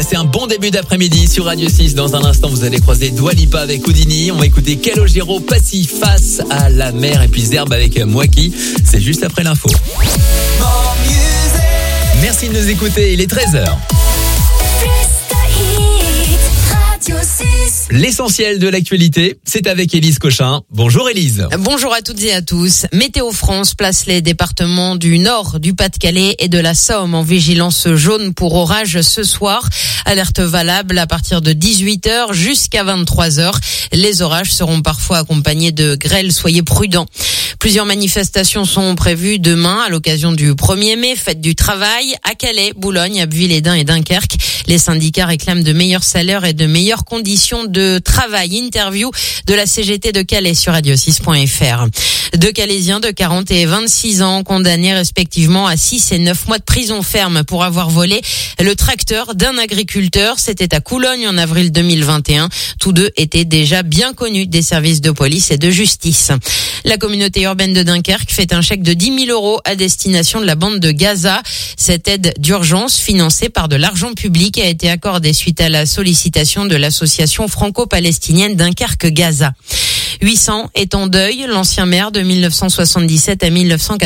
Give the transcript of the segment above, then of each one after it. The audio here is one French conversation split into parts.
Passez un bon début d'après-midi sur Radio 6. Dans un instant, vous allez croiser Dua Lipa avec Houdini. On va écouter Calogero, Passy face à la mer. Et puis Zerbe avec Mouaki. C'est juste après l'info. Merci de nous écouter. Il est 13h. L'essentiel de l'actualité, c'est avec Élise Cochin. Bonjour Élise. Bonjour à toutes et à tous. Météo France place les départements du Nord, du Pas-de-Calais et de la Somme en vigilance jaune pour orage ce soir. Alerte valable à partir de 18h jusqu'à 23h. Les orages seront parfois accompagnés de grêle, soyez prudents. Plusieurs manifestations sont prévues demain à l'occasion du 1er mai, fête du travail à Calais, Boulogne, Abbeville-les-Bains et Dunkerque. Les syndicats réclament de meilleurs salaires et de meilleures conditions de travail. Interview de la CGT de Calais sur radio6.fr. Deux Calaisiens de 40 et 26 ans condamnés respectivement à 6 et 9 mois de prison ferme pour avoir volé le tracteur d'un agriculteur. C'était à Coulogne en avril 2021. Tous deux étaient déjà bien connus des services de police et de justice. La communauté urbaine de Dunkerque fait un chèque de 10 000 € à destination de la bande de Gaza. Cette aide d'urgence financée par de l'argent public a été accordée suite à la sollicitation de l'association franco-palestinienne Dunkerque-Gaza. 800 est en deuil. L'ancien maire de 1977 à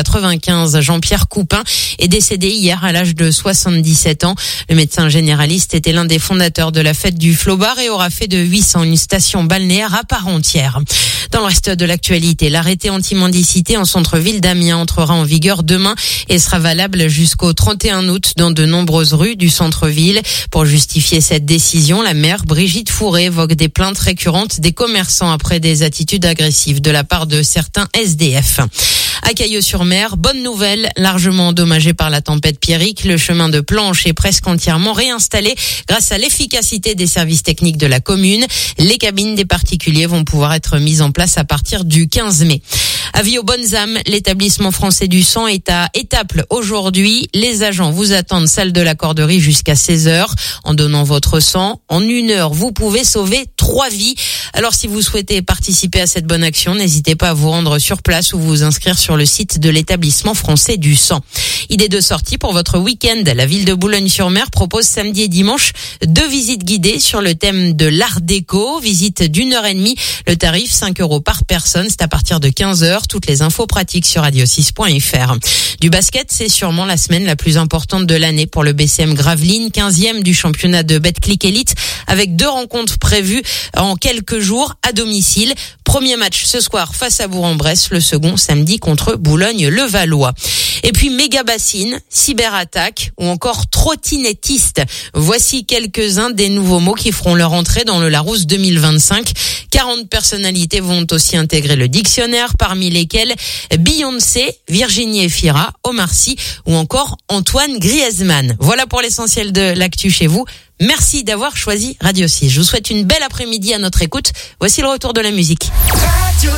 1995, Jean-Pierre Coupin, est décédé hier à l'âge de 77 ans. Le médecin généraliste était l'un des fondateurs de la fête du Flobard et aura fait de 800 une station balnéaire à part entière. Dans le reste de l'actualité, l'arrêté anti-mendicité en centre-ville d'Amiens entrera en vigueur demain et sera valable jusqu'au 31 août dans de nombreuses rues du centre-ville. Pour justifier cette décision, la maire Brigitte Fourré évoque des plaintes récurrentes des commerçants après des attitudes agressives de la part de certains SDF. À Cailleux-sur-Mer, bonne nouvelle, largement endommagé par la tempête Pierrick, le chemin de Planche est presque entièrement réinstallé grâce à l'efficacité des services techniques de la commune. Les cabines des particuliers vont pouvoir être mises en place à partir du 15 mai. Avis aux bonnes âmes, l'établissement français du sang est à Étaples aujourd'hui. Les agents vous attendent salle de la Corderie jusqu'à 16h. En donnant votre sang, en 1 heure, vous pouvez sauver 3 vies. Alors si vous souhaitez participer à cette bonne action, n'hésitez pas à vous rendre sur place ou vous inscrire sur le site de l'établissement français du sang. Idée de sortie pour votre week-end. La ville de Boulogne-sur-Mer propose samedi et dimanche 2 visites guidées sur le thème de l'art déco. Visite d'1h30. Le tarif 5 € par personne. C'est à partir de 15h. Toutes les infos pratiques sur radio6.fr. Du basket, c'est sûrement la semaine la plus importante de l'année pour le BCM Gravelines, 15e du championnat de Betclic Elite, avec 2 rencontres prévues en quelques jours à domicile. Premier match ce soir face à Bourg-en-Bresse, le second samedi contre Boulogne-le-Valois. Et puis méga bassine, cyberattaque ou encore trottinettiste. Voici quelques-uns des nouveaux mots qui feront leur entrée dans le Larousse 2025. 40 personnalités vont aussi intégrer le dictionnaire, parmi lesquelles Beyoncé, Virginie Efira, Omar Sy ou encore Antoine Griezmann. Voilà pour l'essentiel de l'actu chez vous. Merci d'avoir choisi Radio 6. Je vous souhaite une belle après-midi à notre écoute. Voici le retour de la musique. Radio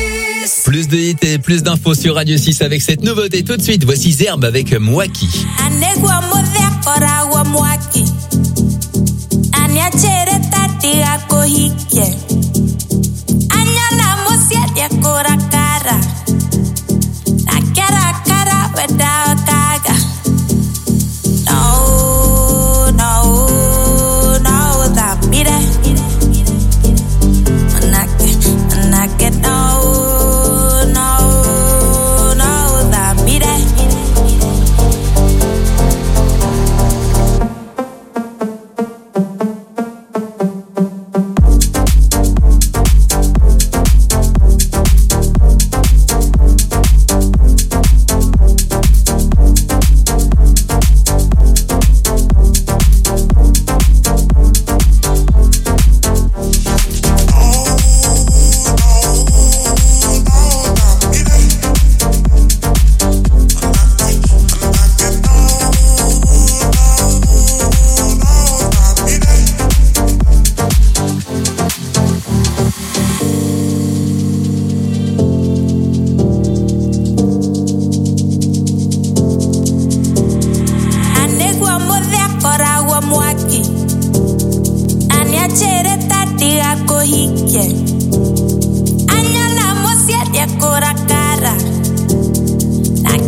6. Plus de hits et plus d'infos sur Radio 6 avec cette nouveauté. Tout de suite, voici Zerbe avec Mouaki.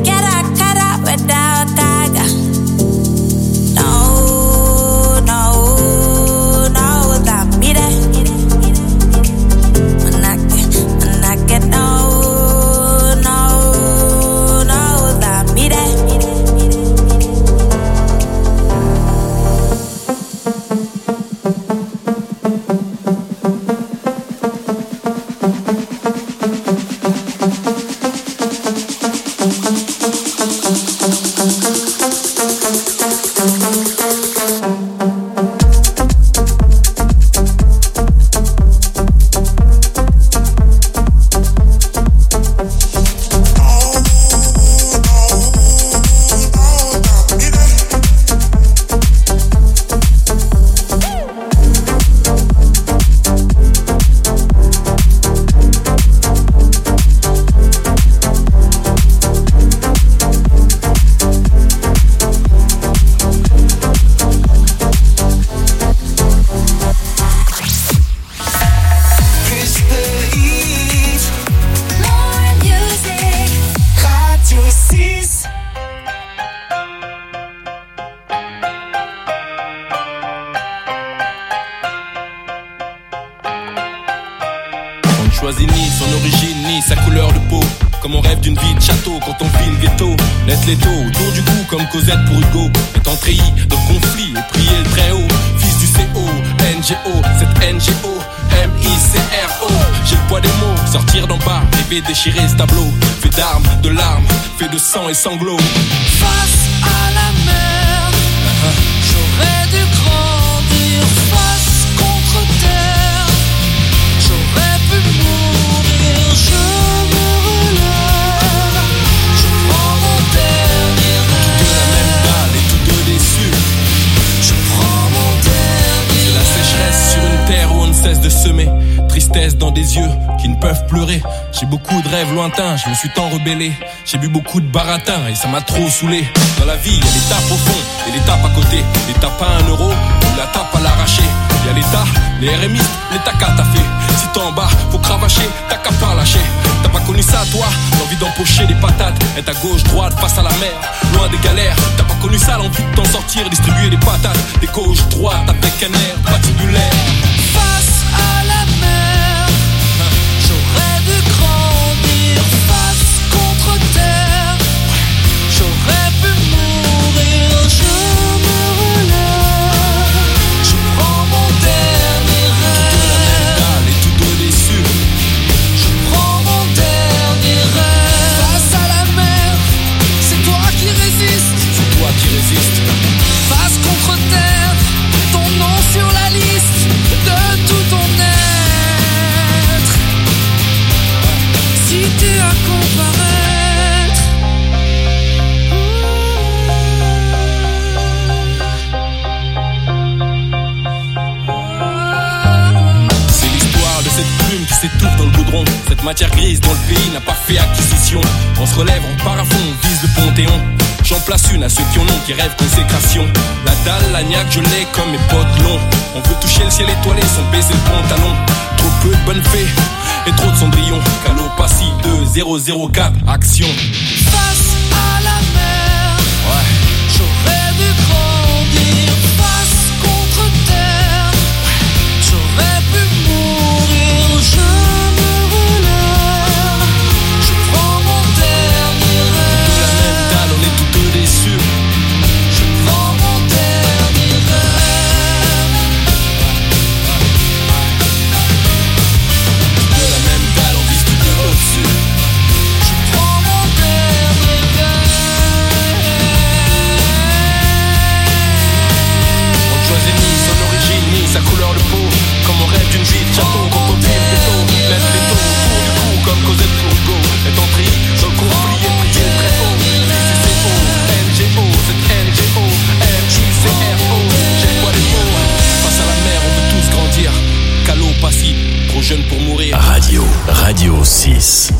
No, choisit ni son origine, ni sa couleur de peau. Comme on rêve d'une vie de château quand on vit le ghetto. Laisse l'étau autour du cou comme Cosette pour Hugo. Étant treillis de conflit et prier le très haut. Fils du CO, NGO, cette NGO, MICRO. J'ai le poids des mots, sortir d'en bas, rêver déchirer ce tableau. Fait d'armes, de larmes, fait de sang et sanglots. Face à la mer, j'aurais dû grandir. Face contre terre, j'aurais pu mourir. Je me relève, je prends mon dernier rêve. De la même dalle et tous deux déçus. Je prends mon dernier C'est la sécheresse sur une terre où on ne cesse de semer. Tristesse dans des yeux qui ne peuvent pleurer. J'ai beaucoup de rêves lointains, je me suis tant rebellé. J'ai bu beaucoup de baratin et ça m'a trop saoulé. Dans la vie, y'a l'étape au fond et l'étape à côté. L'étape à 1 euro ou la tape à l'arracher. Y'a l'État, les RMistes, l'État qu'a t'as fait. Si t'es en bas, faut cravacher, t'as qu'à pas lâcher. T'as pas connu ça toi, l'envie d'empocher des patates. Être à gauche, droite, face à la mer, loin des galères. T'as pas connu ça, l'envie de t'en sortir, distribuer des patates. Des gauche, droite, avec un air patibulaire. face à la mer, j'aurais dû grandir. Face contre terre, j'aurais pu mourir. Je me relève, je prends mon dernier rêve. De la même dalle et tous deux déçus. Je prends mon dernier rêve. Face à la mer, c'est toi qui résistes. C'est toi qui résistes. Face contre terre, ton nom sur la liste de tout ton être. Si tu as comparaître, C'est l'histoire de cette plume qui s'étouffe dans le goudron. Cette matière grise dont le pays n'a pas fait acquisition. On se relève, on part à fond, on vise le Panthéon. J'en place une à ceux qui en ont, qui rêvent consécration. La dalle, l'agnac, je l'ai comme mes potes longs. On veut toucher le ciel étoilé sans baisser le pantalon. Trop peu de bonnes fées et trop de cendrillon. Calopassi 2004, action. face à la mer, Ouais. j'aurais dû grandir. Face contre terre, j'aurais pu mourir. Je me relève, je prends mon dernier De la même rêve. dalle, on est tous deux déçus. Je prends mon dernier rêve. De la même dalle, on vise tous deux au-dessus. Je prends mon dernier rêve. On ne choisit ni son origine, ni sa couleur de peau. Comme on rêve d'une vie de château, quand on vit le ghetto. Laisse l'étau autour du cou, comme Cosette pour Hugo. Étant pris dans le conflit et prier le très haut. CCO, NGO, cette NGO, MICRO. J'ai le poids des mots. Face à la mer, on veut tous grandir. Calopassi, trop jeune pour mourir. Radio 6.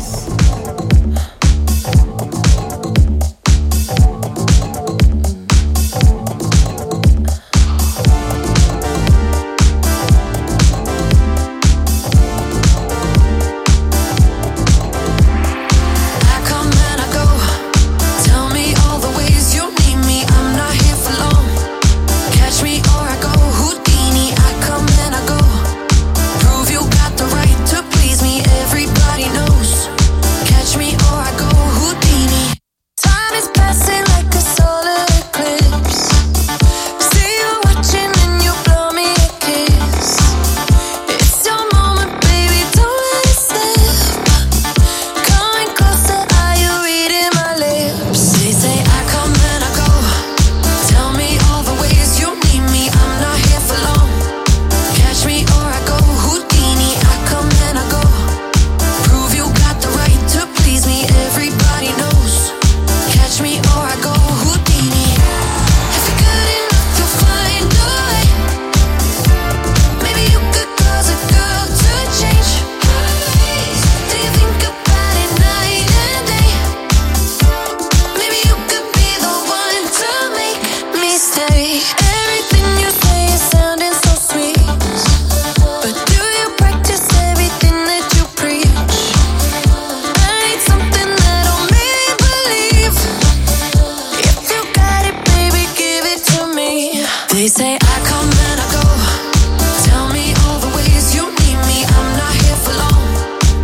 I come and I go. Tell me all the ways you need me. I'm not here for long. Catch me or I go Houdini. I come and I go. Prove you got the right to please me. Everybody knows. Catch me or I go Houdini. Time is passing like a solar eclipse. See you watching and you blow me a kiss. It's your moment, baby. Don't let it slip. Coming closer, are you reading my lips? They say I come and I go. Tell me all the ways you need me. I'm not here for long. Catch me or I go Houdini. I come and I go. Prove you got the right to please me. Everybody knows. Catch me or I go Houdini. If you're good enough, you'll find a way. Maybe you could cause a girl to change. Do you think about it night and day? Maybe you could be the one to make me stay. Everything you say is sounding so sweet, but do you practice everything that you preach? I need something that'll make me believe. If you got it, baby, give it to me. They say I come and I go. Tell me all the ways you need me. I'm not here for long.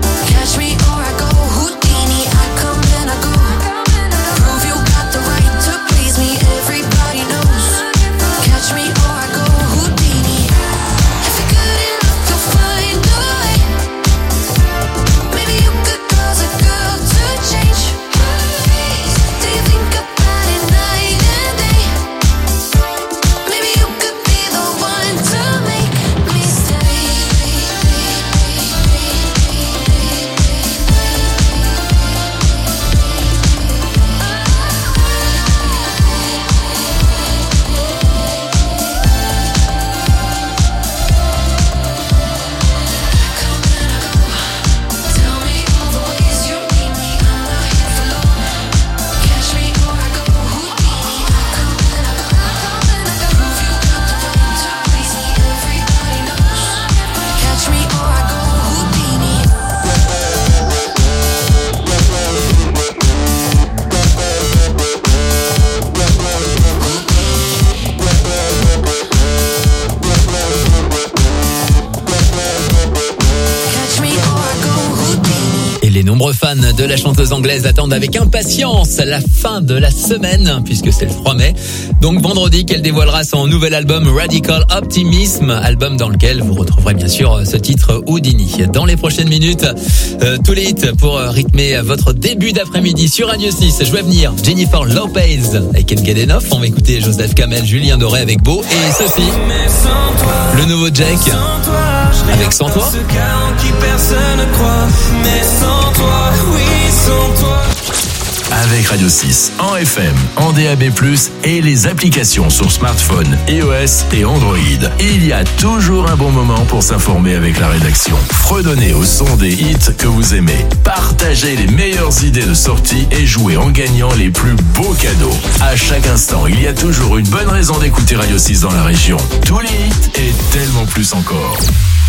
nombreux fans de la chanteuse anglaise attendent avec impatience la fin de la semaine, puisque c'est le 3 mai. Donc vendredi qu'elle dévoilera son nouvel album Radical Optimism, album dans lequel vous retrouverez bien sûr ce titre Houdini. Dans les prochaines minutes, tous les hits pour rythmer votre début d'après-midi sur Radio 6. Je vais venir Jennifer Lopez et Can't Get Enough. On va écouter Joseph Kamel, Julien Doré avec Beau et ceci. Le nouveau Jack avec Sans Toi. Avec Radio 6, en FM, en DAB+, et les applications sur smartphone, iOS et Android. Il y a toujours un bon moment pour s'informer avec la rédaction. Fredonnez au son des hits que vous aimez. Partagez les meilleures idées de sortie et jouez en gagnant les plus beaux cadeaux. À chaque instant, il y a toujours une bonne raison d'écouter Radio 6 dans la région. Tous les hits et tellement plus encore.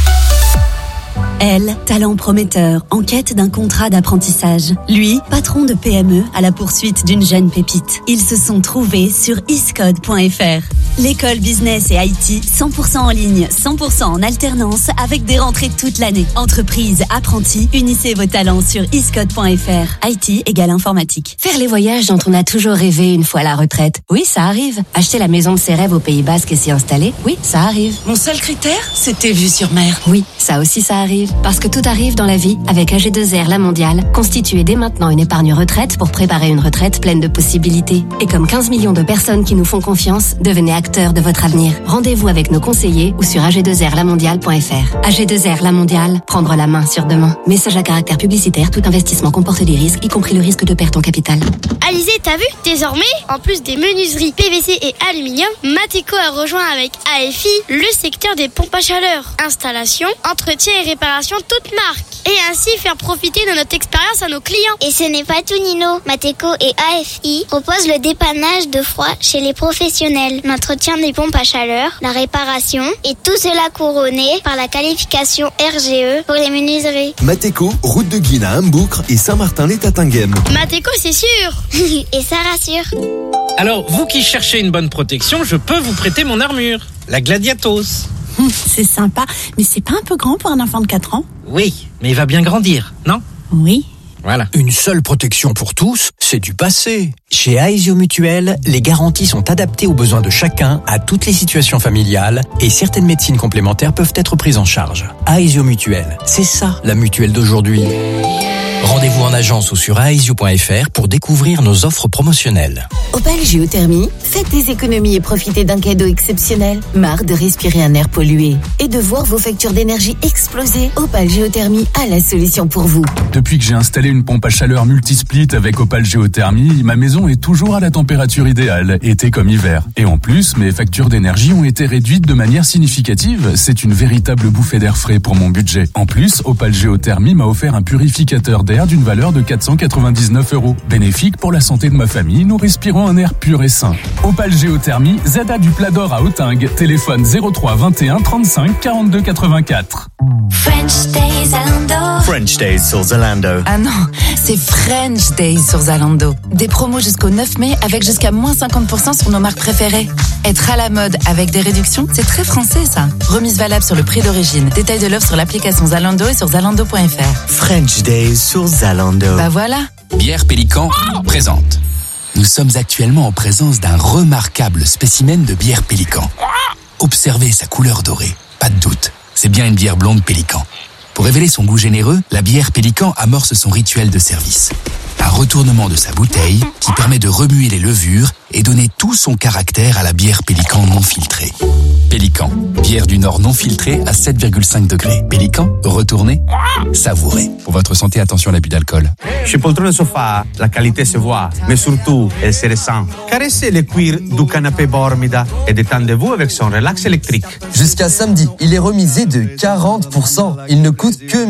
Elle, talent prometteur, en quête d'un contrat d'apprentissage. Lui, patron de PME à la poursuite d'une jeune pépite. Ils se sont trouvés sur iscode.fr. L'école business et IT 100% en ligne, 100% en alternance avec des rentrées toute l'année. Entreprise, apprentis, unissez vos talents sur iscode.fr. IT égale informatique. Faire les voyages dont on a toujours rêvé une fois à la retraite. Oui, ça arrive. Acheter la maison de ses rêves au Pays Basque et s'y installer. Oui, ça arrive. Mon seul critère, c'était vue sur mer. Oui, ça aussi ça arrive. Parce que tout arrive dans la vie avec AG2R La Mondiale. Constituez dès maintenant une épargne retraite pour préparer une retraite pleine de possibilités. Et comme 15 millions de personnes qui nous font confiance, devenez acteurs de votre avenir. Rendez-vous avec nos conseillers ou sur ag2rlamondiale.fr. AG2R La Mondiale, prendre la main sur demain. Message à caractère publicitaire, tout investissement comporte des risques, y compris le risque de perte en capital. Alizé, t'as vu? Désormais, en plus des menuiseries PVC et aluminium, Mateko a rejoint avec AFI le secteur des pompes à chaleur. Installation, entretien et réparation toute marque. Et ainsi faire profiter de notre expérience à nos clients. Et ce n'est pas tout, Nino. Mateko et AFI proposent le dépannage de froid chez les professionnels, l'entretien des pompes à chaleur, la réparation, et tout cela couronné par la qualification RGE pour les menuiseries. Mateko, route de Guine à Hamboucre et Saint-Martin-les-Tatinghem. Mateko, c'est sûr. Et ça rassure. Alors, vous qui cherchez une bonne protection, je peux vous prêter mon armure, la Gladiatos. C'est sympa, mais c'est pas un peu grand pour un enfant de 4 ans? Oui, mais il va bien grandir, non? Oui. Voilà. Une seule protection pour tous, c'est du passé. Chez Aesio Mutuel, les garanties sont adaptées aux besoins de chacun, à toutes les situations familiales, et certaines médecines complémentaires peuvent être prises en charge. Aesio Mutuel, c'est ça la mutuelle d'aujourd'hui. Rendez-vous en agence ou sur aesio.fr pour découvrir nos offres promotionnelles. Opal Géothermie, faites des économies et profitez d'un cadeau exceptionnel. Marre de respirer un air pollué et de voir vos factures d'énergie exploser. Opal Géothermie a la solution pour vous. Depuis que j'ai installé une pompe à chaleur multisplit avec Opal Géothermie, ma maison est toujours à la température idéale, été comme hiver. Et en plus, mes factures d'énergie ont été réduites de manière significative. C'est une véritable bouffée d'air frais pour mon budget. En plus, Opal Géothermie m'a offert un purificateur d'air d'une valeur de 499 €. Bénéfique pour la santé de ma famille, nous respirons un air pur et sain. Opal Géothermie, ZA du Plat d'Or à Autingue. Téléphone 03 21 35 42 84. French Days Zalando. French Days sur Zalando. Ah non, c'est French Days sur Zalando. Des promos jusqu'au 9 mai avec jusqu'à moins 50% sur nos marques préférées. Être à la mode avec des réductions, c'est très français ça. Remise valable sur le prix d'origine. Détail de l'offre sur l'application Zalando et sur zalando.fr. French Days sur Zalando. Bah voilà. Bière Pélican présente. Nous sommes actuellement en présence d'un remarquable spécimen de bière Pélican. Observez sa couleur dorée. Pas de doute, c'est bien une bière blonde Pélican. Pour révéler son goût généreux, la bière Pélican amorce son rituel de service. Un retournement de sa bouteille qui permet de remuer les levures et donner tout son caractère à la bière Pélican non filtrée. Pélican, bière du Nord non filtrée à 7,5 degrés. Pélican, retournez, savourez. Pour votre santé, attention à l'abus d'alcool. Chez Poltrone Sofa, la qualité se voit, mais surtout, elle se ressent. Caressez le cuir du canapé Bormida et détendez-vous avec son relax électrique. Jusqu'à samedi, il est remisé de 40%. Il ne coûte que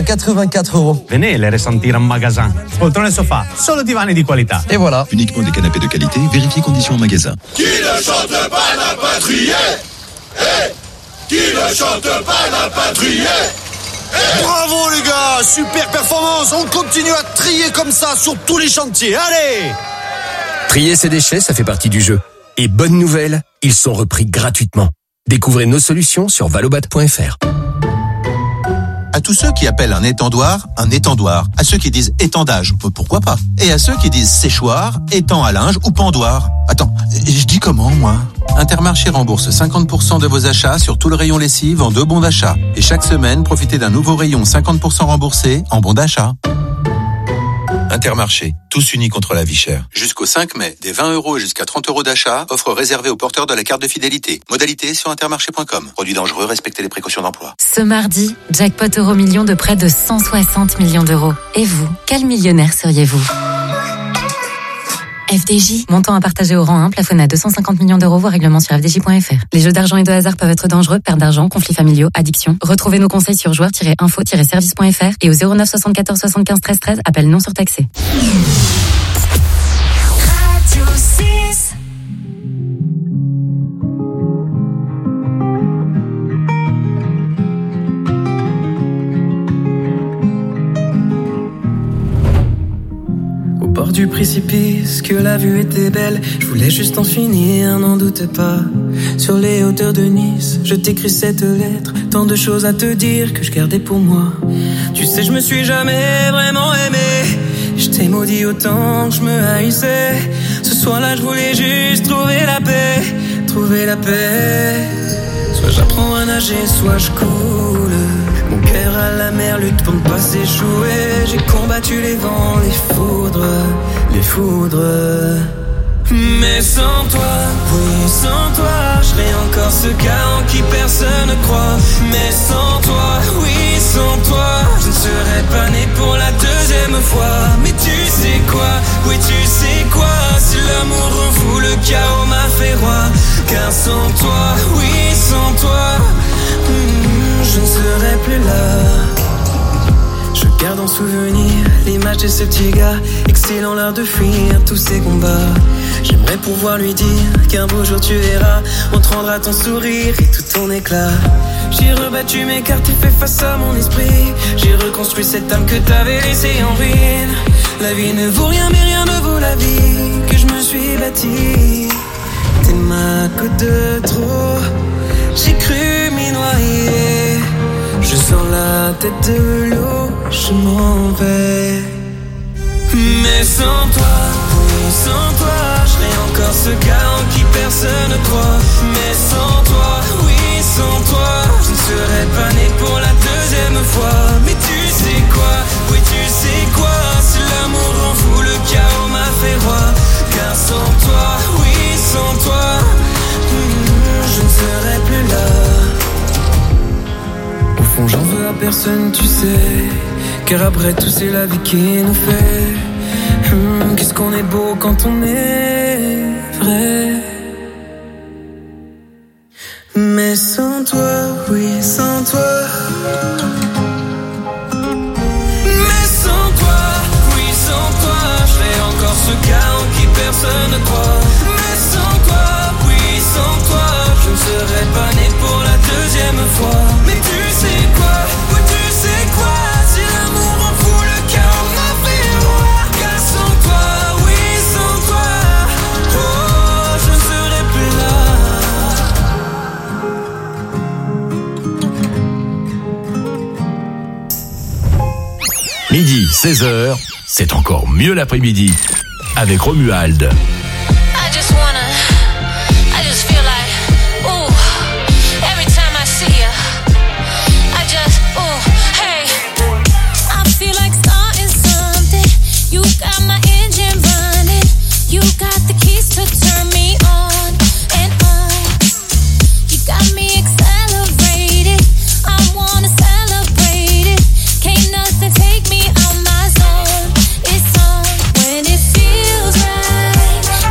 1184 €. Venez les ressentir en magasin. Poltrone Sofa, solo divani di qualità. Et voilà. Uniquement des canapés de qualité, vérifiez conditions en magasin. Qui ne chante pas n'a pas trié. Qui ne chante pas n'a pas trié. Bravo les gars, super performance. On continue à trier comme ça sur tous les chantiers. Allez! Trier ses déchets, ça fait partie du jeu. Et bonne nouvelle, ils sont repris gratuitement. Découvrez nos solutions sur valobat.fr. À tous ceux qui appellent un étendoir. À ceux qui disent étendage, pourquoi pas. Et à ceux qui disent séchoir, étang à linge ou pendoir. Attends, je dis comment, moi? Intermarché rembourse 50% de vos achats sur tout le rayon lessive en 2 bons d'achat. Et chaque semaine, profitez d'un nouveau rayon 50% remboursé en bons d'achat. Intermarché, tous unis contre la vie chère. Jusqu'au 5 mai, des 20 € et jusqu'à 30 € d'achat, offre réservée aux porteurs de la carte de fidélité. Modalité sur intermarché.com. Produit dangereux, respectez les précautions d'emploi. Ce mardi, jackpot Euro-Million de près de 160 millions d'euros. Et vous, quel millionnaire seriez-vous? FDJ, montant à partager au rang 1, plafonné à 250 millions d'euros, voire règlement sur fdj.fr. Les jeux d'argent et de hasard peuvent être dangereux, perte d'argent, conflits familiaux, addiction. Retrouvez nos conseils sur joueurs-info-service.fr et au 09 74 75 13 13, appel non surtaxé. Radio 6. Bord du précipice, que la vue était belle. Je voulais juste en finir, n'en doute pas. Sur les hauteurs de Nice, je t'écris cette lettre. Tant de choses à te dire que je gardais pour moi. Tu sais, je me suis jamais vraiment aimé. Je t'ai maudit autant que je me haïssais. Ce soir-là, je voulais juste trouver la paix. Trouver la paix. Soit j'apprends à nager, soit je coule. Mon cœur à la mer lutte pour ne pas s'échouer. J'ai combattu les vents, les foudres, les foudres. Mais sans toi, oui, sans toi, je serais encore ce gars en qui personne ne croit. Mais sans toi, oui, sans toi, je ne serais pas né pour la deuxième fois. Mais tu sais quoi, oui, tu sais quoi, si l'amour rend fou, le chaos m'a fait roi. Car sans toi, oui, sans toi, je ne serais plus là. Je garde en souvenir l'image de ce petit gars, excellent l'art de fuir tous ces combats. J'aimerais pouvoir lui dire qu'un beau jour tu verras, on te rendra ton sourire et tout ton éclat. J'ai rebattu mes cartes et fait face à mon esprit. J'ai reconstruit cette âme que t'avais laissée en ruine. La vie ne vaut rien mais rien ne vaut la vie que je me suis bâtie. T'es ma côte de trop, j'ai cru m'y noyer. Je sors la tête de l'eau, je m'en vais. Mais sans toi, oui sans toi, je serais encore ce gars en qui personne ne croit. Mais sans toi, oui sans toi, je ne serais pas né pour la deuxième fois. Mais tu sais quoi, oui tu sais quoi, si l'amour rend fou, le chaos m'a fait roi. Car sans toi, oui sans toi, je ne serais plus là. Au fond j'en veux à personne tu sais, car après tout c'est la vie qui nous fait. Qu'est-ce qu'on est beau quand on est vrai. Mais sans toi, oui sans toi. Mais sans toi, oui sans toi, je serais encore ce gars en qui personne ne croit. Mais sans toi, oui sans toi, je ne serais pas né pour la deuxième fois. Mais tu sais quoi, oui tu sais quoi, si l'amour en fout le chaos m'a fait roi. Car sans toi, oui sans toi, oh je ne serais plus là. Midi, 16h, c'est encore mieux l'après-midi avec Romuald. Take me out my zone. It's on when it feels right.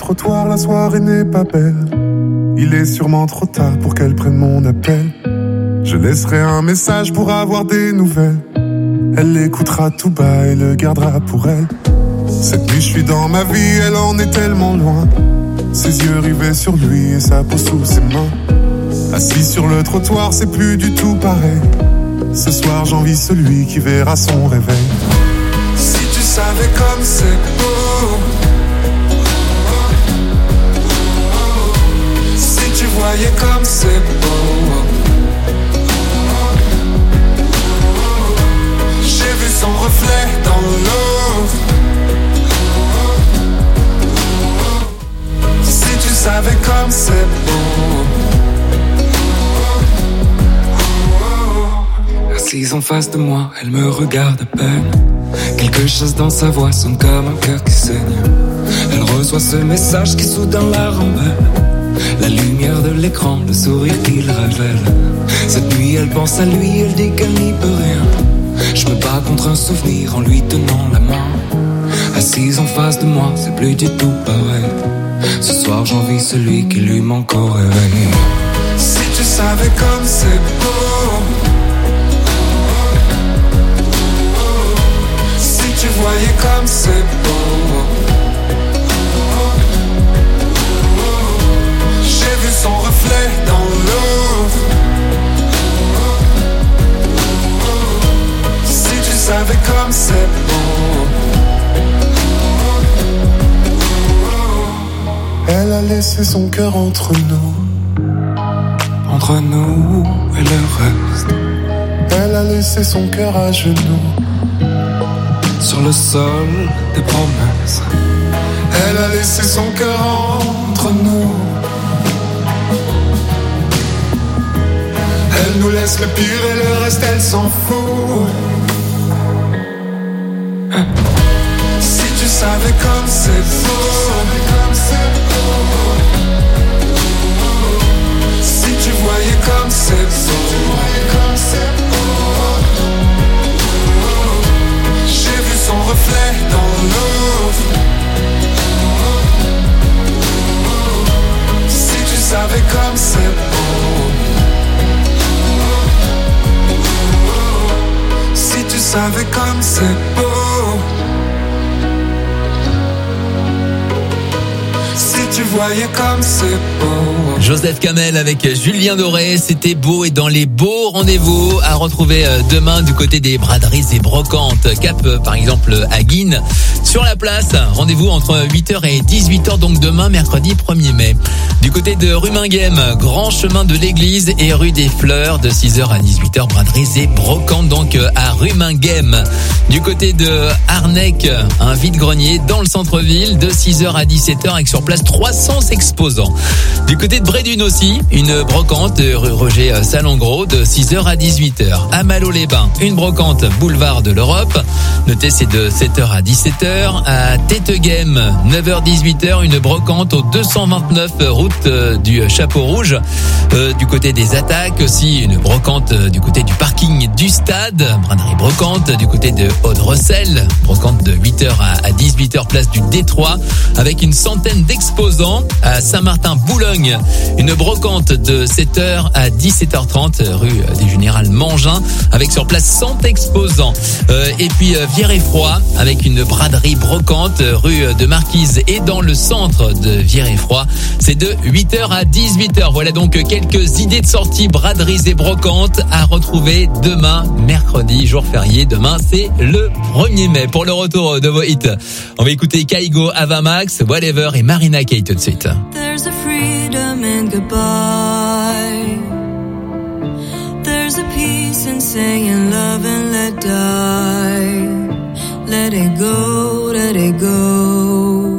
trottoir, la soirée n'est pas belle. Il est sûrement trop tard pour qu'elle prenne mon appel. Je laisserai un message pour avoir des nouvelles. Elle l'écoutera tout bas et le gardera pour elle. Cette nuit je suis dans ma vie, elle en est tellement loin. Ses yeux rivés sur lui et sa peau sous ses mains. Assis sur le trottoir, c'est plus du tout pareil. Ce soir j'envie celui qui verra son réveil. Si tu savais comme c'est beau, si tu voyais comme c'est beau. J'ai vu son reflet dans l'eau. Si tu savais comme c'est beau. Assise en face de moi, elle me regarde à peine. Quelque chose dans sa voix sonne comme un cœur qui saigne. Elle reçoit ce message qui soudain la rend belle. La lumière de l'écran, le sourire qu'il révèle. Cette nuit elle pense à lui, elle dit qu'elle n'y peut rien. Je me bats contre un souvenir en lui tenant la main. Assise en face de moi, c'est plus du tout pareil. Ce soir j'envie celui qui lui manque au réveil. Si tu savais comme c'est beau. Si tu voyais comme c'est beau. J'ai vu son reflet dans l'eau. Si tu savais comme c'est beau. Elle a laissé son cœur entre nous. Entre nous et le reste. Elle a laissé son cœur à genoux. Sur le sol des promesses. Elle a laissé son cœur entre nous. Elle nous laisse le pire et le reste elle s'en fout. Si tu savais comme c'est beau. Si tu voyais comme c'est beau. J'ai vu son reflet dans l'eau. Si tu savais comme c'est beau. Si tu savais comme c'est beau. Si tu voyais comme c'est beau. Joseph Kamel avec Julien Doré, c'était beau et dans les beaux rendez-vous à retrouver demain du côté des braderies et brocantes. Cap par exemple à Guines sur la place. Rendez-vous entre 8h et 18h donc demain mercredi 1er mai. Du côté de Ruminguem, grand chemin de l'église et rue des Fleurs de 6h à 18h braderies et brocantes donc à Ruminguem. Du côté de Arnec, un vide-grenier dans le centre-ville de 6h à 17h avec sur place 300 exposants. Du côté de Brédune aussi, une brocante rue Roger Salengros de 6h à 18h. À Malo-les-Bains, une brocante boulevard de l'Europe. Notez, c'est de 7h à 17h. À Téteguem, 9h-18h, une brocante au 229 route du Chapeau Rouge. Du côté des attaques aussi, une brocante du côté du parking du stade. Braderie brocante du côté de Aude-Rossel. Brocante de 8h à 18h, place du Détroit. Avec une centaine d'exposants. À Saint-Martin-Boulogne, une brocante de 7h à 17h30, rue du Général Mangin, avec sur place 100 exposants. Et puis Virefroid, avec une braderie brocante, rue de Marquise et dans le centre de Virefroid. C'est de 8h à 18h. Voilà donc quelques idées de sortie braderies et brocantes à retrouver demain, mercredi, jour férié. Demain, c'est le 1er mai. Pour le retour de vos hits, on va écouter Kaigo, Avamax, Whatever et Marina Kaye tout de suite. There's a freedom in goodbye. There's a peace in saying love and let die. Let it go, let it go.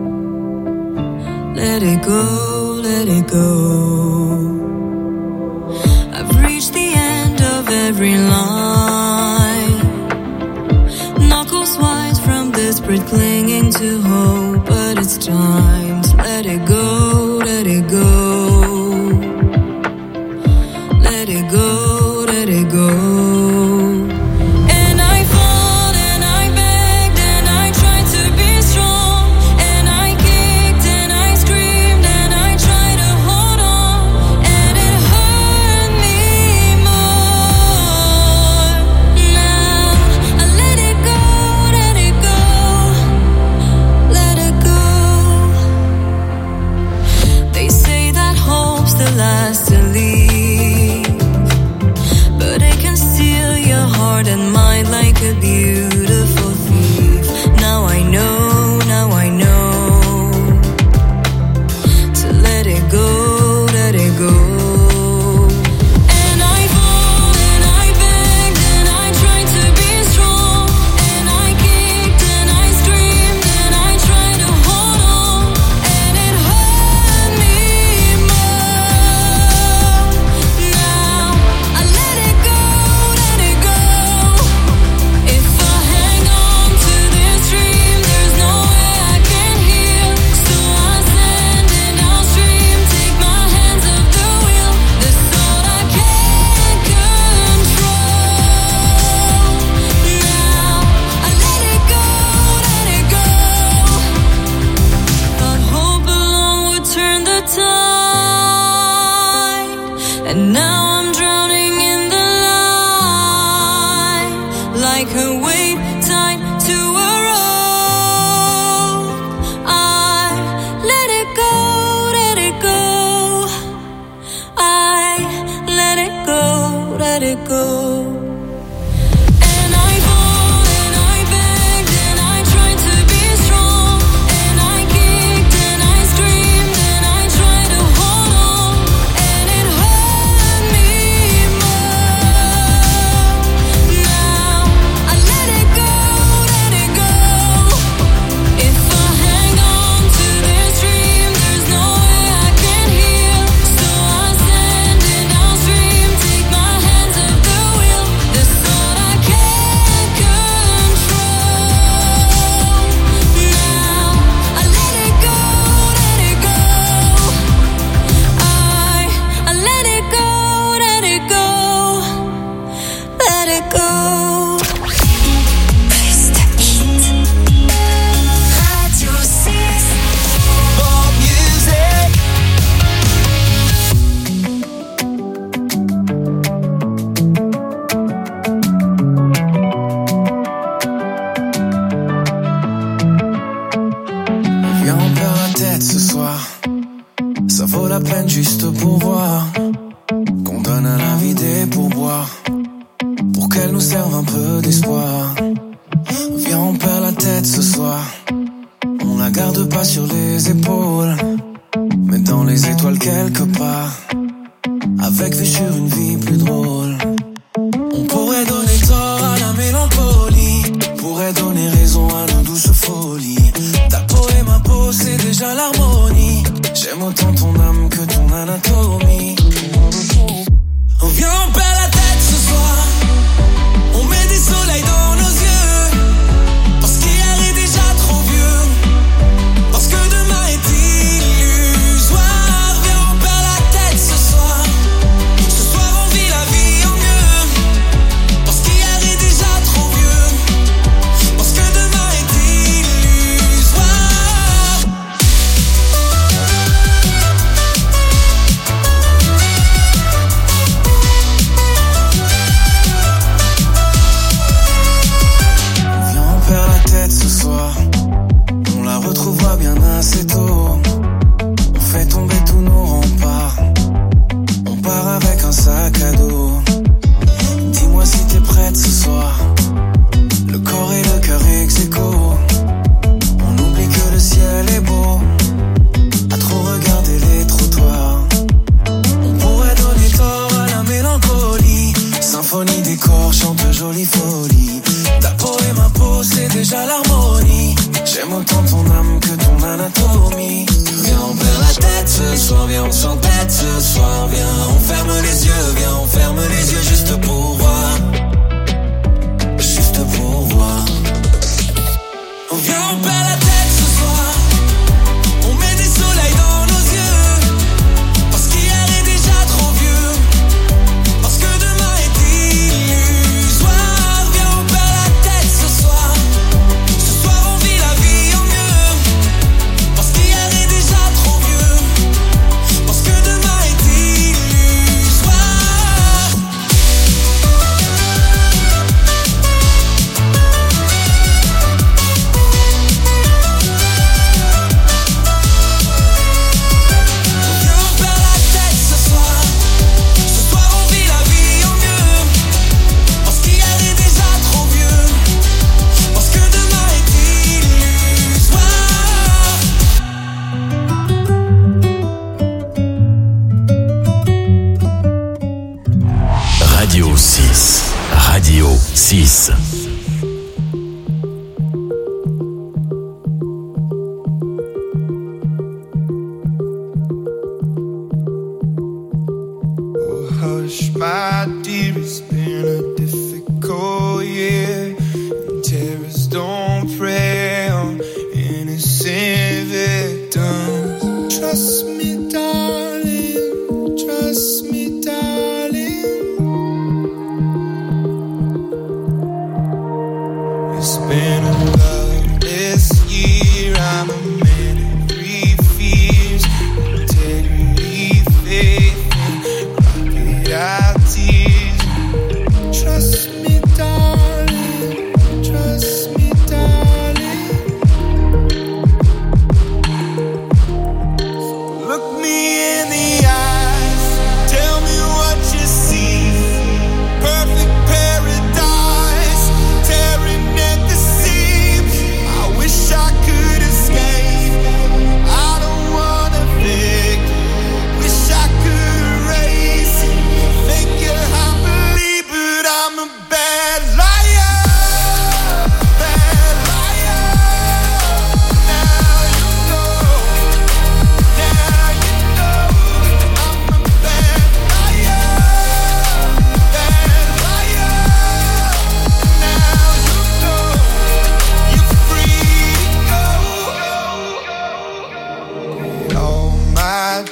Let it go, let it go. I've reached the end of every line. Knuckles white from desperate clinging to hope, but it's time to let it go, let it go. Let it go, let it go. And I And now I'm drowning in the light, like a wave tied to a rope. I let it go, let it go. I let it go, let it go. Juste pour voir qu'on donne à la vie des pourboires, pour qu'elle nous serve un peu d'espoir. Viens, on perd la tête ce soir, on la garde pas sur les épaules, mais dans les étoiles quelque part, avec vue sur une vie plus drôle. On pourrait donner tort à la mélancolie, pourrait donner raison à nos douces folies. Ta peau et ma peau, c'est déjà l'harmonie. J'aime autant ton âme que ton anatomie. On vient, on perd la tête ce soir, on met des soleils dans nos yeux, parce qu'hier est déjà trop vieux, parce que demain est illusoire. Viens, on perd la tête ce soir on vit la vie en mieux, parce qu'hier est déjà trop vieux, parce que demain est illusoire. Viens, on perd la tête ce soir, on la retrouvera bien assez tôt. On fait tomber tous nos remparts, on part avec un sac à dos. Dis-moi si t'es prête ce soir, le corps et le cœur ex-aequo. On oublie que le ciel est beau, à trop regarder les trottoirs. On pourrait donner tort à la mélancolie, symphonie des corps chante jolie folie. Ta peau et ma peau, c'est déjà l'harmonie. J'aime autant ton âme que ton anatomie. Viens, on perd la tête ce soir, viens, on s'entête ce soir. Viens, on ferme les yeux, viens, on ferme les yeux juste pour voir. Juste pour voir. Viens, on perd la tête ce soir, on met des soleils dans nos yeux, parce qu'hier est déjà trop vieux, parce que demain est illusoire. Viens, on perd la tête ce soir on vit la vie en mieux, parce qu'hier est déjà trop vieux, parce que demain est illusoire. Viens, on perd la tête ce soir on vit la vie en mieux, parce qu'hier est déjà trop vieux, parce que demain est illusoire. Radio 6. Radio 6. Hush, my dear, it's been a difficult year. And terrorists don't prey on innocent victims. Trust me, darling. Trust me, darling. It's been a loveless year. I'm a man of three fears: integrity, faith, and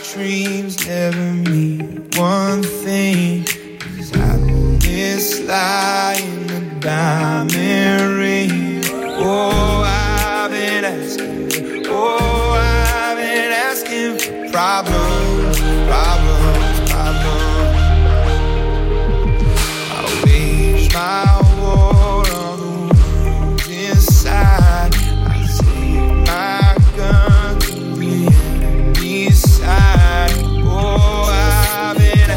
dreams never mean one thing. 'Cause happiness lies in a diamond ring. Oh, I've been asking for problems, problems, problems. I wage my war on the wounds inside. I take my gun to the enemy's side. Oh, I've been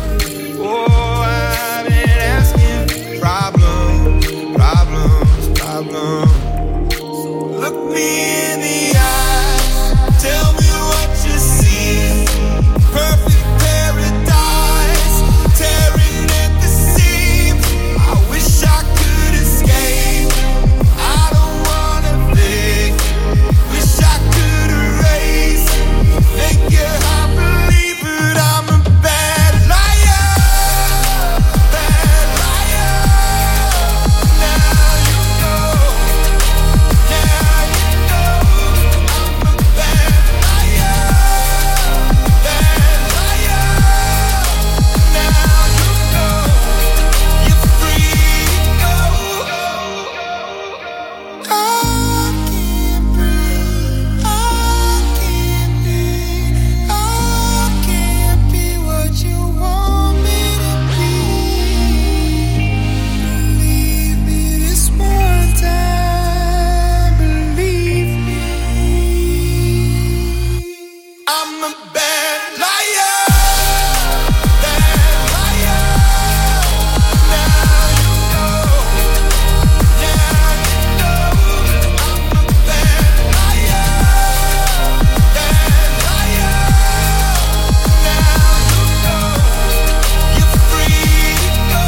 asking for problems, problems, problems. Look me in the eyes, tell me what you see. Perfect paradise, tearing at the seams. I wish I could escape. I don't wanna think. Wish I could erase. Make your heart believe, but I'm a bad liar. Bad liar. Now you know. Now you know. I'm a bad liar. Bad liar. Now you know. You're free to go. I can't breathe. I can't be. I can't be what you want me to be. Believe me this one time. Believe me. I'm a bad liar. Bad liar. Now you know. Now you know. I'm a bad liar. Bad liar. Now you know. You're free to go.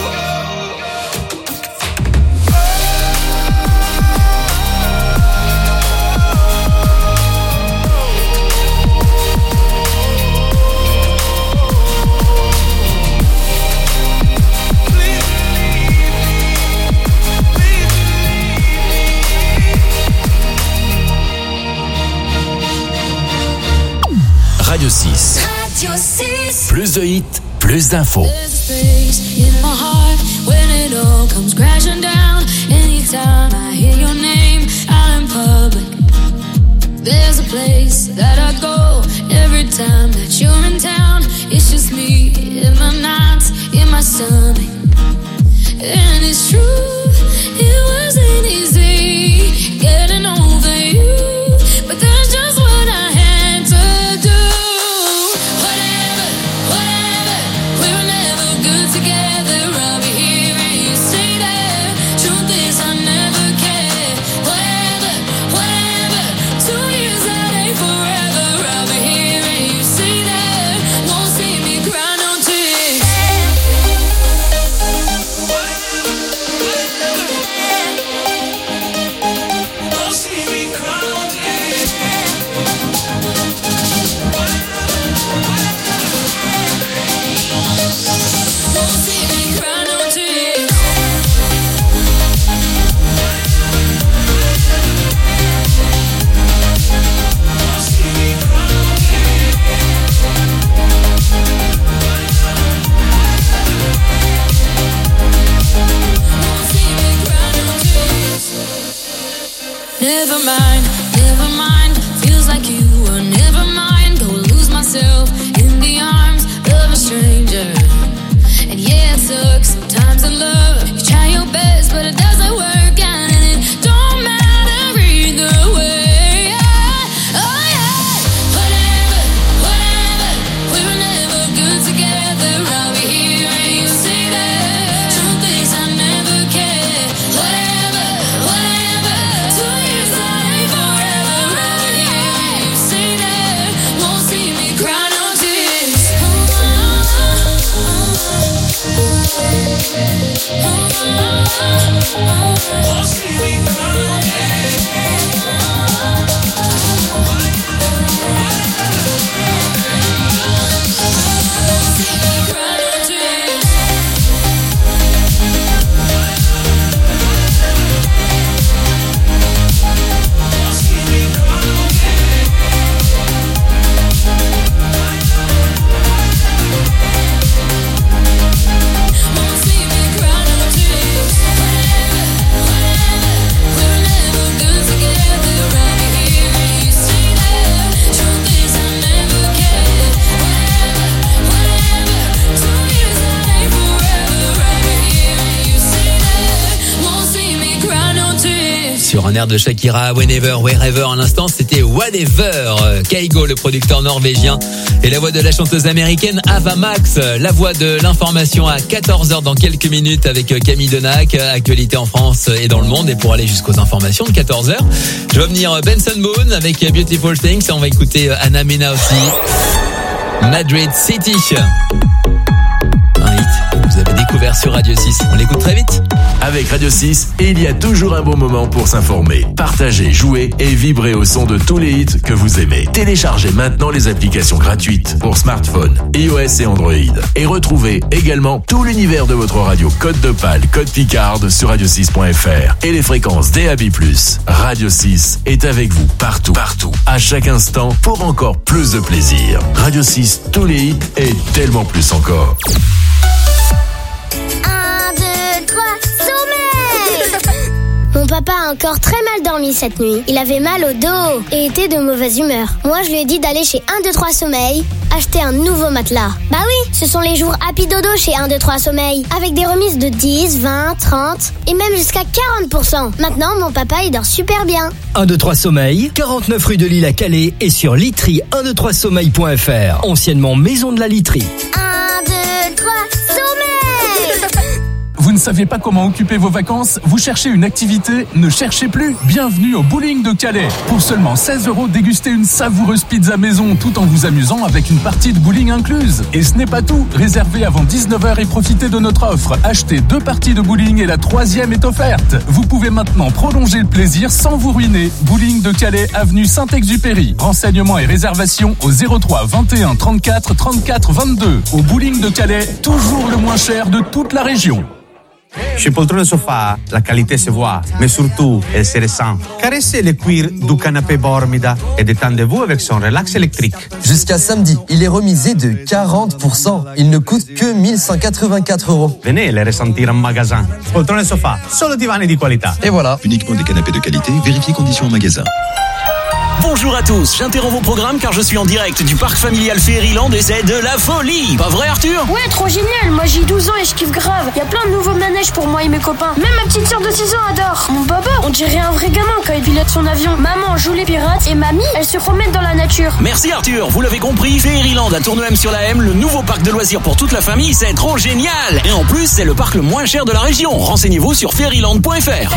Radio 6. Radio 6. Plus de hits, plus d'infos. There's a space in my heart when it all comes crashing down. Anytime I hear your name out in public, there's a place that I go every time that you're in town. It's just me in my nights, in my stomach. And it's true, it wasn't easy getting over you, but that's just what I had to do. Whatever, whatever, we were never good together. I'll be here and you say that. Truth is I never cared. Whatever, whatever, 2 years that ain't forever. I'll be here and you say that. Won't see me cry no tears. Never mind, never mind. Feels like you were never mind. Go lose myself in the arms of a stranger. And yeah, it sucks sometimes in love. You try your best, but it doesn't work out, and it don't matter either way. Oh yeah, whatever, whatever. We were never good together. I'll be here and you say that. Truth is I never cared. Whatever, whatever. 2 years that ain't forever. I'll be here and you say that. Won't see me cry no tears. Won't see me cry no tears. Sur un air de Shakira, Whenever, Wherever, à l'instant, c'était Whatever. Kaigo, le producteur norvégien, et la voix de la chanteuse américaine Ava Max. La voix de l'information à 14h dans quelques minutes avec Camille Denac. Actualité en France et dans le monde. Et pour aller jusqu'aux informations de 14h, je vais venir Benson Boone avec Beautiful Things. Et on va écouter Anna Mena aussi. Madrid City. Un hit que vous avez découvert sur Radio 6. On l'écoute très vite. Avec Radio 6, il y a toujours un bon moment pour s'informer, partager, jouer et vibrer au son de tous les hits que vous aimez. Téléchargez maintenant les applications gratuites pour smartphone, iOS et Android. Et retrouvez également tout l'univers de votre radio Code d'Opale, Code Picard sur radio6.fr et les fréquences DAB+. Radio 6 est avec vous partout, à chaque instant pour encore plus de plaisir. Radio 6, tous les hits et tellement plus encore. 1, 2, 3, sommeil! Mon papa a encore très mal dormi cette nuit. Il avait mal au dos et était de mauvaise humeur. Moi, je lui ai dit d'aller chez 1, 2, 3 sommeil, acheter un nouveau matelas. Bah oui, ce sont les jours Happy Dodo chez 1, 2, 3 sommeil, avec des remises de 10, 20, 30 et même jusqu'à 40%. Maintenant, mon papa, il dort super bien. 1, 2, 3 sommeil, 49 rue de Lille à Calais et sur literie 123sommeil.fr, anciennement Maison de la Literie. 1, 2, 3, sommeil! Vous ne savez pas comment occuper vos vacances? Vous cherchez une activité? Ne cherchez plus. Bienvenue au bowling de Calais. Pour seulement 16 €, dégustez une savoureuse pizza maison tout en vous amusant avec une partie de bowling incluse. Et ce n'est pas tout. Réservez avant 19h et profitez de notre offre. Achetez 2 parties de bowling et la 3e est offerte. Vous pouvez maintenant prolonger le plaisir sans vous ruiner. Bowling de Calais, avenue Saint-Exupéry. Renseignements et réservations au 03 21 34 34 22. Au bowling de Calais, toujours le moins cher de toute la région. Chez Poltrone Sofa, la qualité se voit, mais surtout, elle se ressent. Caressez le cuir du canapé Bormida et détendez-vous avec son relax électrique. Jusqu'à samedi, il est remisé de 40%. Il ne coûte que 1184 €. Venez les ressentir en magasin. Poltrone Sofa, solo divani di qualità. Et voilà. Uniquement des canapés de qualité, vérifiez conditions en magasin. Bonjour à tous, j'interromps vos programmes car je suis en direct du parc familial Fairyland et c'est de la folie. Pas vrai Arthur? Ouais, trop génial, moi j'ai 12 ans et je kiffe grave. Il y a plein de nouveaux manèges pour moi et mes copains. Même ma petite sœur de 6 ans adore. Mon baba, on dirait un vrai gamin quand il pilote son avion. Maman joue les pirates et mamie, elle se promène dans la nature. Merci Arthur, vous l'avez compris, Fairyland à Tournemem sur la M, le nouveau parc de loisirs pour toute la famille, c'est trop génial. Et en plus, c'est le parc le moins cher de la région. Renseignez-vous sur fairyland.fr.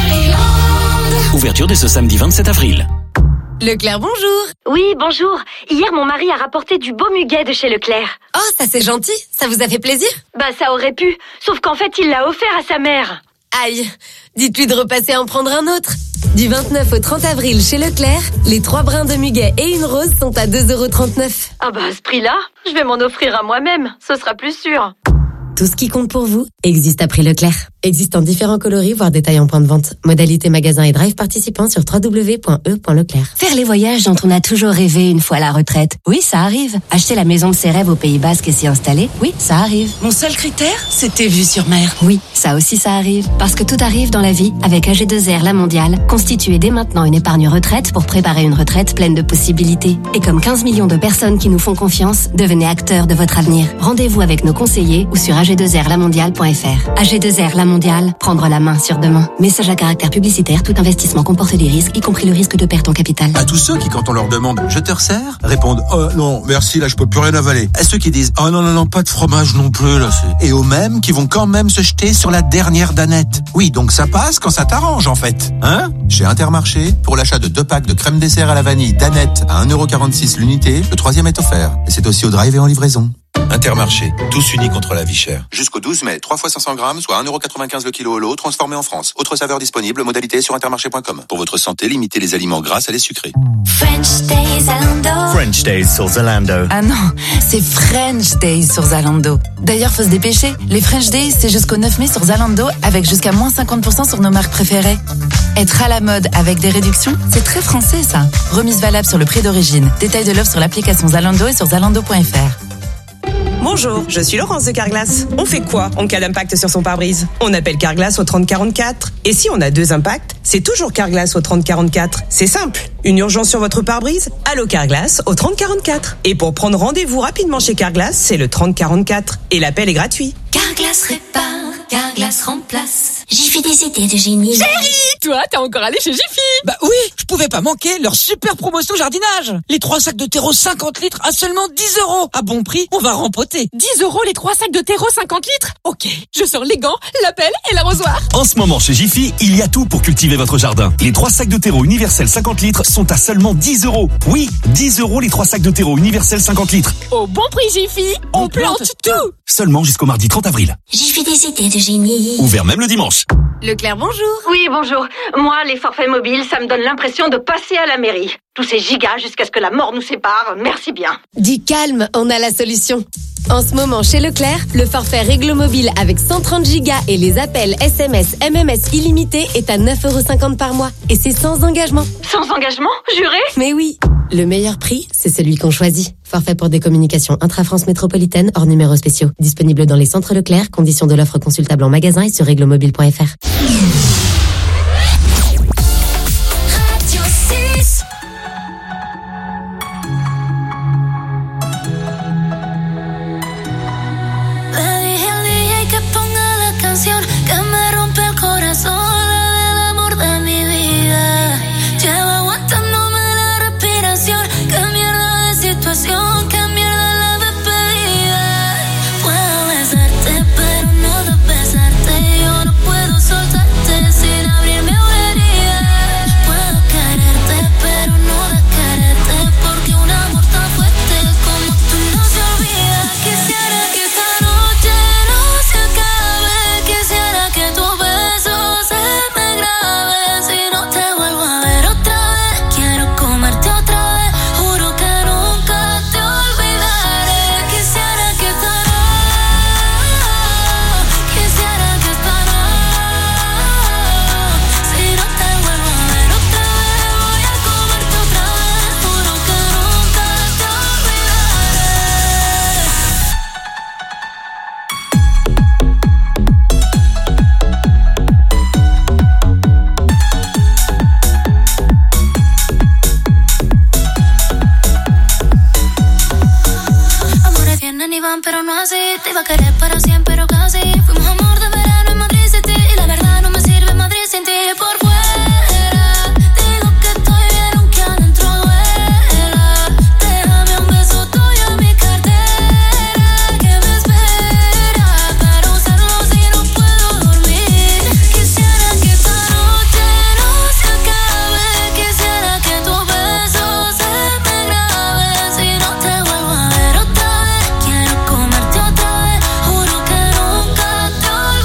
Ouverture dès ce samedi 27 avril. Leclerc, bonjour. Oui, bonjour. Hier, mon mari a rapporté du beau muguet de chez Leclerc. Oh, ça c'est gentil. Ça vous a fait plaisir? Bah, ça aurait pu. Sauf qu'en fait, il l'a offert à sa mère. Aïe. Dites-lui de repasser en prendre un autre. Du 29 au 30 avril chez Leclerc, les 3 brins de muguet et une rose sont à 2,39 €. Ah bah, à ce prix-là, je vais m'en offrir à moi-même. Ce sera plus sûr. Tout ce qui compte pour vous existe à prix Leclerc. Existe en différents coloris, voire détails en point de vente. Modalité magasin et drive participants sur www.e.leclerc. Faire les voyages dont on a toujours rêvé une fois à la retraite. Oui, ça arrive. Acheter la maison de ses rêves au Pays Basque et s'y installer. Oui, ça arrive. Mon seul critère, c'était vue sur mer. Oui, ça aussi ça arrive. Parce que tout arrive dans la vie avec AG2R La Mondiale. Constituez dès maintenant une épargne retraite pour préparer une retraite pleine de possibilités. Et comme 15 millions de personnes qui nous font confiance, devenez acteurs de votre avenir. Rendez-vous avec nos conseillers ou sur ag2rlamondiale.fr. AG2R La Mondiale, prendre la main sur demain. Message à caractère publicitaire, tout investissement comporte des risques, y compris le risque de perte en capital. À tous ceux qui, quand on leur demande « je te resserre ?» répondent « oh non, merci, là je peux plus rien avaler ». À ceux qui disent « oh non, pas de fromage non plus là ». Et aux mêmes qui vont quand même se jeter sur la dernière danette. Oui, donc ça passe quand ça t'arrange en fait. Hein ? Chez Intermarché, pour l'achat de 2 packs de crème dessert à la vanille danette à 1,46 € l'unité, le 3e est offert. Et c'est aussi au drive et en livraison. Intermarché, tous unis contre la vie chère. Jusqu'au 12 mai, 3 fois 500 grammes, soit 1,95 € le kilo au lot, transformé en France. Autre saveur disponible, modalité sur intermarché.com. Pour votre santé, limitez les aliments gras à les sucrés. French Days Zalando. French Days sur Zalando. Ah non, c'est French Days sur Zalando. D'ailleurs, faut se dépêcher. Les French Days, c'est jusqu'au 9 mai sur Zalando, avec jusqu'à moins 50% sur nos marques préférées. Être à la mode avec des réductions, c'est très français ça. Remise valable sur le prix d'origine. Détail de l'offre sur l'application Zalando et sur zalando.fr. Bonjour, je suis Laurence de Carglass. On fait quoi en cas d'impact sur son pare-brise? On appelle Carglass au 3044. Et si on a 2 impacts, c'est toujours Carglass au 3044. C'est simple. Une urgence sur votre pare-brise? Allô Carglass au 3044. Et pour prendre rendez-vous rapidement chez Carglass, c'est le 3044. Et l'appel est gratuit. Carglass répare, Carglass remplace. J'ai fait des idées de génie. Chérie, Toi, t'es encore allé chez Jiffy? Bah oui, je pouvais pas manquer leur super promotion jardinage. Les 3 sacs de terreau 50 litres à seulement 10 €. À bon prix, on va rempoter. 10 € les 3 sacs de terreau 50 litres? Ok, je sors les gants, la pelle et l'arrosoir. En ce moment, chez Jiffy, il y a tout pour cultiver votre jardin. Les 3 sacs de terreau universel 50 litres sont à seulement 10 €. Oui, 10 € les 3 sacs de terreau universel 50 litres. Au bon prix Jiffy, on plante tout. Seulement jusqu'au mardi 30 avril. Jiffy des idées de génie. Ouvert même le dimanche. Leclerc, bonjour. Oui, bonjour. Moi, les forfaits mobiles, ça me donne l'impression de passer à la mairie. Tous ces gigas jusqu'à ce que la mort nous sépare, merci bien. Du calme, on a la solution. En ce moment, chez Leclerc, le forfait Réglo Mobile avec 130 gigas et les appels SMS, MMS illimités est à 9,50 € par mois. Et c'est sans engagement. Sans engagement? Juré? Mais oui. Le meilleur prix, c'est celui qu'on choisit. Forfait pour des communications intra-France métropolitaine hors numéros spéciaux. Disponible dans les centres Leclerc. Conditions de l'offre consultable en magasin et sur reglomobile.fr. Que me rompe el corazón, la del amor de mi vida. Llevo aguantándome la respiración. Qué mierda de situación, qué mierda la despedida. Puedo besarte, pero no de besarte. Yo no puedo soltarte sin abrirme una herida. Puedo quererte, pero no de quererte. Porque un amor tan fuerte como tú no se olvida. Quisiera que esta noche no se acabe. Quisiera que tu beso se me grabe. Si no te vuelvo a ver otra vez, quiero comerte otra vez. Juro que nunca te olvidaré. Quisiera que esta noche, quisiera que esta noche. Si no te vuelvo a ver otra vez, voy a comerte otra vez. Juro que nunca te Amores vienen y van, pero no así. Te iba a querer para siempre, pero casi. Fuimos amor de verano en Madrid City. Y la verdad no me sirve Madrid sin ti. Por fuera digo que estoy bien aunque adentro duela. Déjame un beso tuyo en mi cartera que me espera para usarlo si no puedo dormir. Quisiera que esta noche no se acabe. Quisiera que tu beso se me grabe. Si no te vuelvo a ver otra vez, quiero comerte otra vez. Juro que nunca te olvidaré.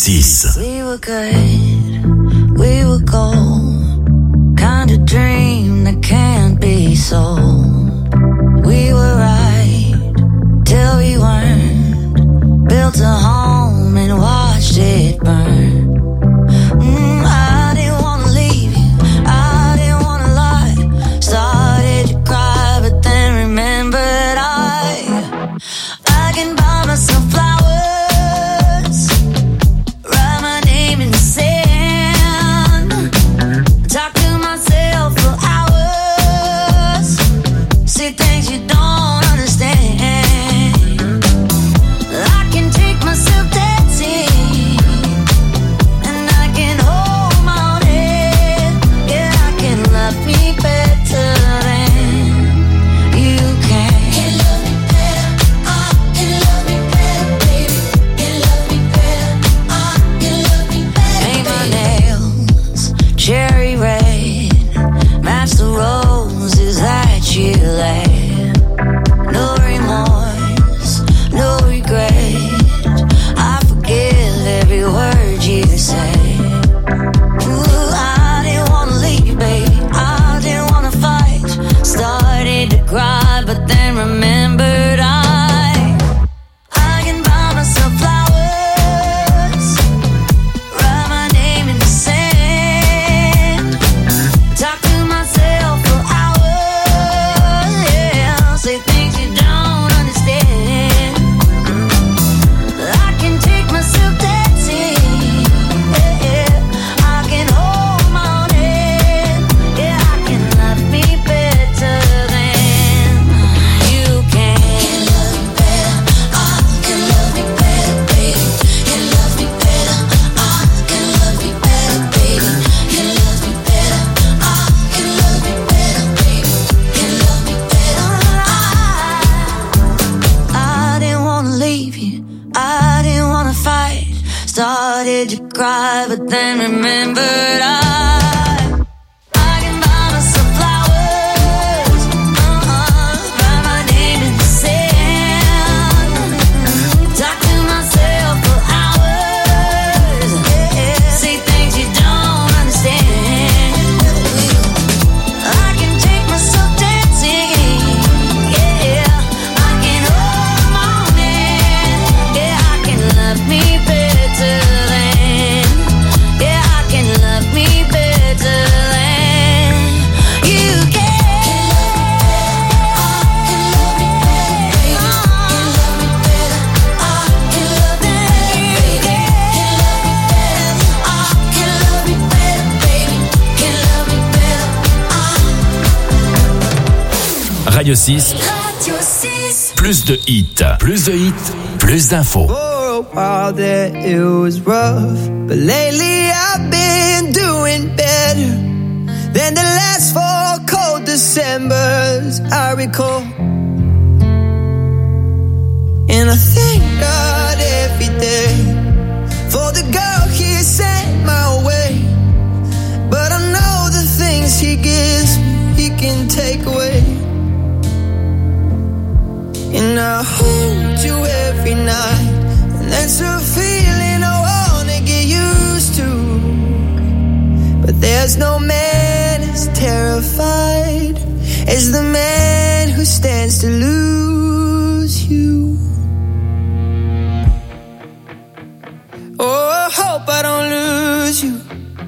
6. We were good, we were gold, kind of dream that can't be sold. We were right till we weren't, built a home and watched it burn. I didn't wanna leave you, I didn't wanna lie, started to cry but then remembered I can buy myself flowers, write my name in the sand, talk to myself for hours, say things you don't understand. I can take myself dancing, and I can hold my own head. Yeah, I can love me better than you can. Can love me better, I can love me better, baby. Can love me better, I can love me better. Paint my nails cherry red, match the roses that you laid. No remorse, no regret, I forgive every word you say. Ooh, I didn't wanna leave you, baby, I didn't wanna fight. Started to cry, but then remembered I can buy myself flowers, write my name in the sand, talk to myself for hours, yeah, say things you don't understand. I can take myself dancing, yeah, I can hold my own head, yeah, I can love me better than you can. Can love me better, I can love me better, baby. Can love me better, I can love me better, baby. Can love me better, I can love me better, baby. Can love me better, I didn't wanna leave you, I didn't wanna fight. Started to cry, but then remembered I can buy myself flowers, write my name in the sand, talk to myself for hours, yeah, say things you don't understand. I can take myself dancing, yeah, I can hold my own hand, yeah, I can love me better than, yeah, I can love me better than you can. Radio 6, plus de hits, plus d'infos. For a while there it was rough, but lately I've been doing better than the last 4 cold Decembers I recall. And I thank God every day for the girl He sent my way. But I know the things He gives me, He can take away. And I hold you every night, and that's a feeling I wanna get used to. But there's no man as terrified as the man who stands to lose you. Oh, I hope I don't lose you.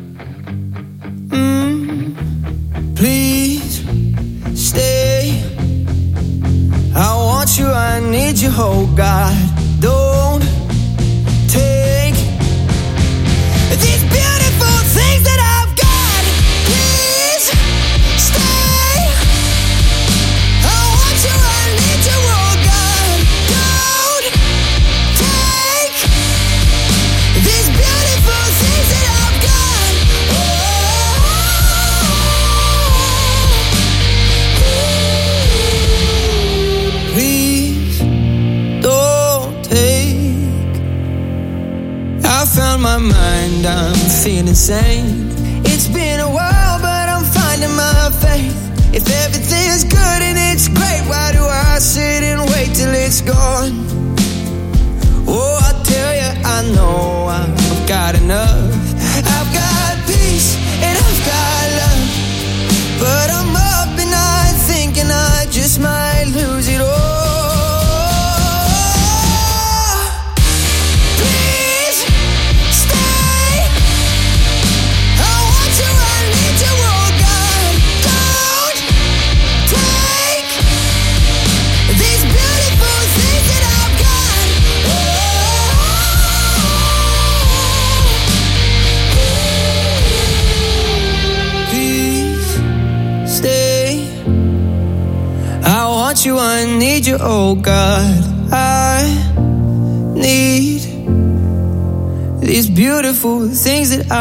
Please stay. I want you, I need you, oh God. Don't take these beautiful things that I've got. Please stay. I want you, I need you, oh God. Don't take these beautiful things that I've got. Please don't take. I found my mind, I'm feeling sane. It's been a while, but I'm finding my faith. If everything's good and it's great, why do I sit and wait till it's gone? Oh, I tell you, I know I've got enough. I've got peace and I've got love, but I'm up at night thinking I just might lose it all. Please stay. I want you, I need you, oh God. Don't take these beautiful things that I've got. Please stay. I want you, I need you, oh God. I need these beautiful things that I